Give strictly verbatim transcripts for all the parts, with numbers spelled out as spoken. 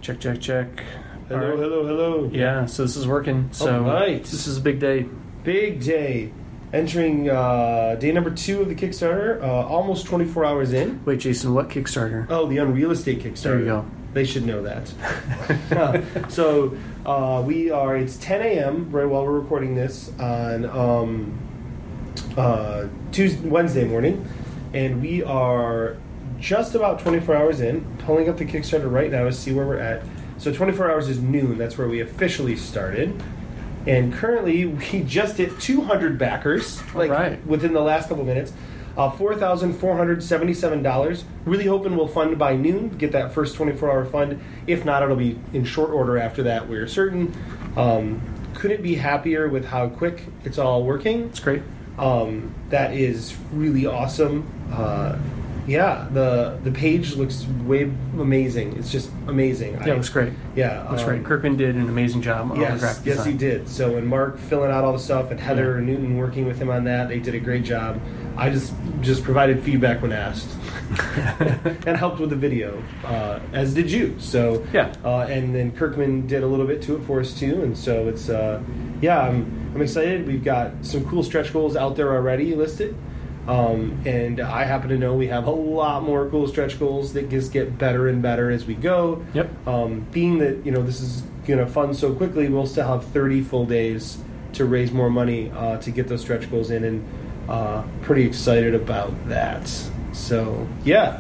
Check, check, check. Hello, right. hello, hello. Yeah, so this is working. So All right. This is a big day. Big day. Entering uh, day number two of the Kickstarter, uh, almost twenty-four hours in. Wait, Jason, what Kickstarter? Oh, the Unreal Estate Kickstarter. There you go. They should know that. uh, so uh, we are, it's ten a.m. right while we're recording this on um, uh, Tuesday, Wednesday morning. And we are just about twenty-four hours in. Pulling up the Kickstarter right now to see where we're at. So twenty-four hours is noon. That's where we officially started. And currently, we just hit two hundred backers, like right. within the last couple minutes. Uh, four thousand four hundred seventy-seven dollars. Really hoping we'll fund by noon, get that first twenty-four hour fund. If not, it'll be in short order after that, we're certain. Um, couldn't be happier with how quick it's all working. It's great. Um, that is really awesome. Uh, yeah, the the page looks way amazing. It's just amazing. Yeah, I, it looks great. Yeah, looks um, great. Kirkman did an amazing job on yes, the graphic yes, design. he did. So, and Mark filling out all the stuff, and Heather Yeah. Newton working with him on that. They did a great job. I just just provided feedback when asked, and helped with the video, uh, as did you. So, Yeah. uh, and then Kirkman did a little bit to it for us too. And so it's, uh, yeah, I'm I'm excited. We've got some cool stretch goals out there already listed. Um, and I happen to know we have a lot more cool stretch goals that just get better and better as we go. Yep. Um, being that, you know, this is going to fund so quickly, we'll still have thirty full days to raise more money uh, to get those stretch goals in, and uh, pretty excited about that. So, yeah.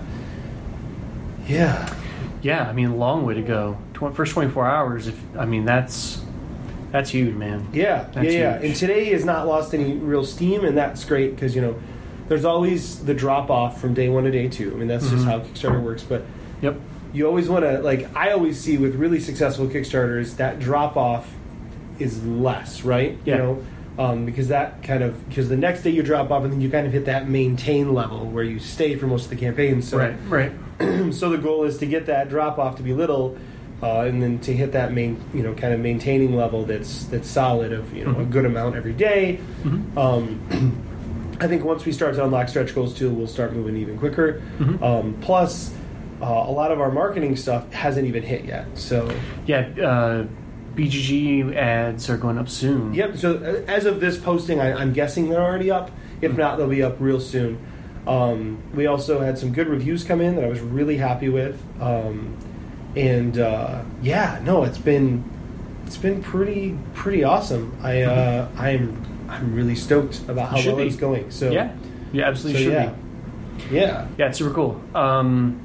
Yeah. Yeah, I mean, long way to go. Tw- first twenty-four hours, if I mean, that's that's huge, man. Yeah, That's yeah, yeah. huge. And today has not lost any real steam, and that's great because, you know, there's always the drop off from day one to day two. I mean, that's just Mhm. how Kickstarter works. But Yep. you always want to, like, I always see with really successful Kickstarters, that drop off is less, right? Yeah. You know, um, because that kind of, because the next day you drop off and then you kind of hit that maintain level where you stay for most of the campaign. So, Right, right. so the goal is to get that drop off to be little, uh, and then to hit that main, you know, kind of maintaining level that's that's solid of, you know, Mhm. a good amount every day. Mhm. Um, I think once we start to unlock stretch goals too, we'll start moving even quicker. Mhm. Um, plus, uh, a lot of our marketing stuff hasn't even hit yet. So, Yeah, uh, B G G ads are going up soon. yep. So uh, as of this posting, I, I'm guessing they're already up. If not, they'll be up real soon. Um, we also had some good reviews come in that I was really happy with. Um, and uh, yeah, no, it's been it's been pretty pretty awesome. I uh, I'm I'm really stoked about how You should well be. it's going. So Yeah, yeah, absolutely so should yeah, be. yeah. Yeah, it's super cool. Um,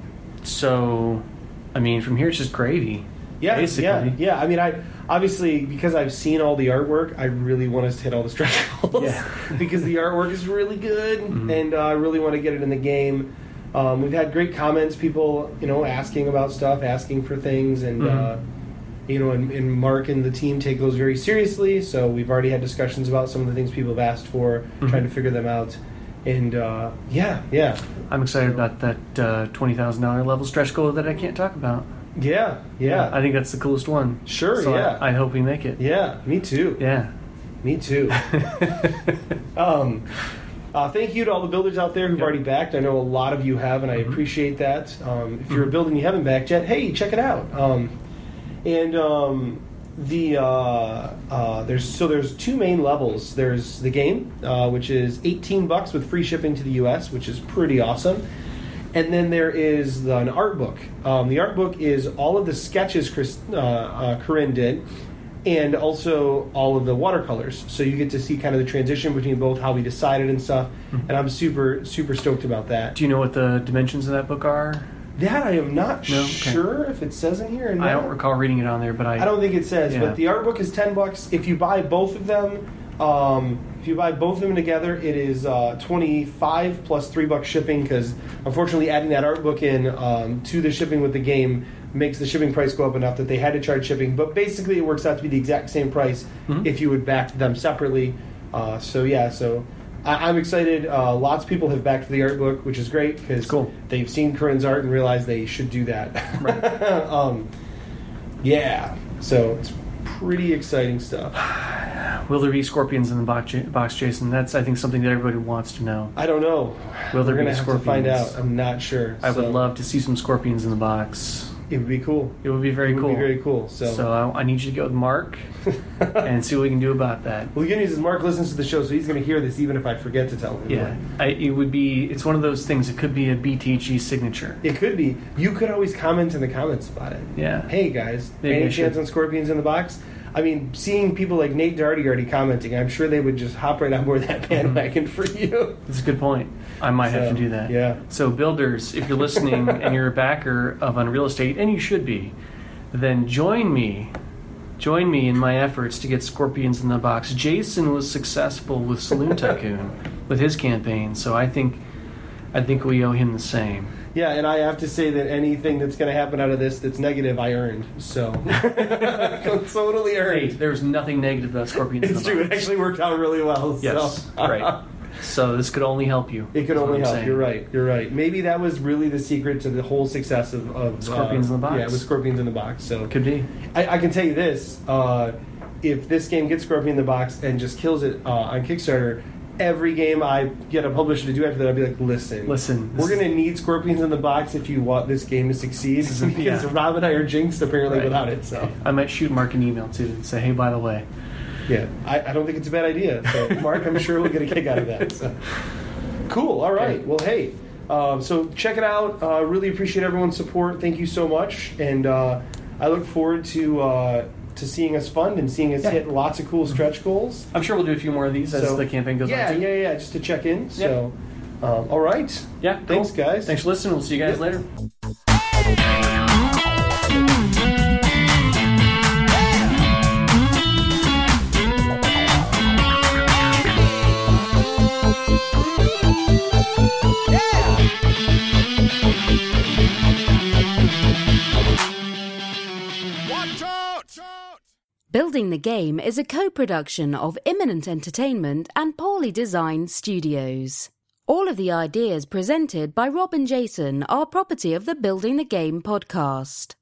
so, I mean, from here it's just gravy. Yeah, basically. yeah, yeah. I mean, I obviously, because I've seen all the artwork, I really want us to hit all the stretch goals. Yeah. because the artwork is really good, Mhm. and uh, I really want to get it in the game. Um, we've had great comments, people, you know, asking about stuff, asking for things, and Mhm. uh, you know, and, and Mark and the team take those very seriously. So we've already had discussions about some of the things people have asked for, Mhm. trying to figure them out. And uh, yeah, yeah, I'm excited about that uh, twenty thousand dollars level stretch goal that I can't talk about. yeah, yeah. I think that's the coolest one. Sure, So yeah. I, I hope we make it. yeah, me too. Yeah. Me too. um, uh, thank you to all the builders out there who've Yep. already backed. I know a lot of you have, and I Mhm. appreciate that. Um, if you're a Mhm. builder and you haven't backed yet, hey, check it out. Um, and um, the uh, uh, there's so there's two main levels. There's the game, uh, which is eighteen bucks with free shipping to the U S, which is pretty awesome. And then there is the, an art book. Um, the art book is all of the sketches Chris, uh, uh, Corinne did, and also all of the watercolors. So you get to see kind of the transition between both, how we decided and stuff. Mhm. And I'm super, super stoked about that. Do you know what the dimensions of that book are? That I am not No? Okay. sure if it says in here. Or not. I don't recall reading it on there, but I. I don't think it says, Yeah. but the art book is ten bucks. If you buy both of them, um, if you buy both of them together, it is uh, twenty-five plus three bucks shipping. Because unfortunately, adding that art book in um, to the shipping with the game makes the shipping price go up enough that they had to charge shipping. But basically, it works out to be the exact same price Mhm. if you would back them separately. Uh, so yeah, so. I- I'm excited. Uh, lots of people have backed the art book, which is great because Cool. they've seen Corinne's art and realized they should do that. Right. um, yeah, so it's pretty exciting stuff. Will there be scorpions in the box, box, Jason? That's, I think, something that everybody wants to know. I don't know. Will there We're be gonna have to scorpions? find out. I'm not sure. I So, would love to see some scorpions in the box. It would be cool. It would be very it would cool. Be very cool. So, so I, I need you to go with Mark and see what we can do about that. Well, the good news is Mark listens to the show, so he's going to hear this even if I forget to tell him. Yeah, I, it would be. It's one of those things. It could be a B T G signature. It could be. You could always comment in the comments about it. Yeah. Hey guys, Maybe any I chance should. on Scorpions in the Box? I mean, seeing people like Nate Darty already commenting, I'm sure they would just hop right on board that bandwagon for you. That's a good point. I might So, have to do that. yeah. So builders, if you're listening and you're a backer of Unreal Estate, and you should be, then join me. Join me in my efforts to get Scorpions in the Box. Jason was successful with Saloon Tycoon with his campaign, so I think I think we owe him the same. Yeah, and I have to say that anything that's going to happen out of this that's negative, I earned. So, totally Hey, earned. there's nothing negative about Scorpions in It's the true. It Box. actually worked out really well. Yes, so. right. So this could only help you. It could is what only I'm help. saying. You're right. You're right. Maybe that was really the secret to the whole success of, of Scorpions uh, in the Box. Yeah, with Scorpions in the Box. So Could be. I, I can tell you this: uh, if this game gets Scorpion in the Box and just kills it uh, on Kickstarter, every game I get a publisher to do after that, I'll be like, listen, Listen, we're this going to need Scorpions in the Box if you want this game to succeed. This is- Because yeah. Rob and I are jinxed apparently Right. without it. So I might shoot Mark an email too and say, hey, by the way. yeah, I, I don't think it's a bad idea. So Mark, I'm sure we'll get a kick out of that. So. Cool. All right. Okay. Well, hey. Um, so check it out. Uh, really appreciate everyone's support. Thank you so much, and uh, I look forward to uh, to seeing us fund and seeing us Yeah. hit lots of cool stretch goals. I'm sure we'll do a few more of these as So- the campaign goes yeah, on. too. yeah, yeah. Just to check in. So, um, all right. Yeah. Thanks, cool. guys. Thanks for listening. We'll see you guys Yep. later. Building the Game is a co-production of Imminent Entertainment and Poorly Designed Studios. All of the ideas presented by Rob and Jason are property of the Building the Game podcast.